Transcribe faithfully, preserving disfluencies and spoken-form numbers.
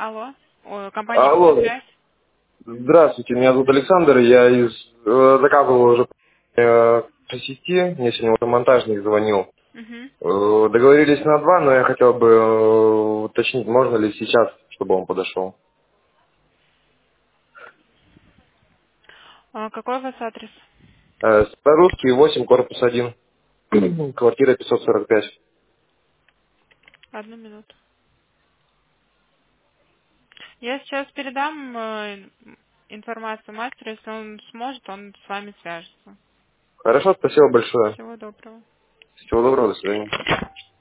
Алло. Ой, компания Алло, «Связь». здравствуйте, меня зовут Александр, я из э, заказывал уже э, по сети, мне сегодня уже монтажник звонил. Угу. Э, договорились на два, но я хотел бы э, уточнить, можно ли сейчас, чтобы он подошел. А какой у вас адрес? Э, Старорусский, восемь, корпус один, квартира пятьсот сорок пять. Одну минуту. Я сейчас передам э, информацию мастеру, если он сможет, он с вами свяжется. Хорошо, спасибо большое. Всего доброго. Всего доброго, до свидания.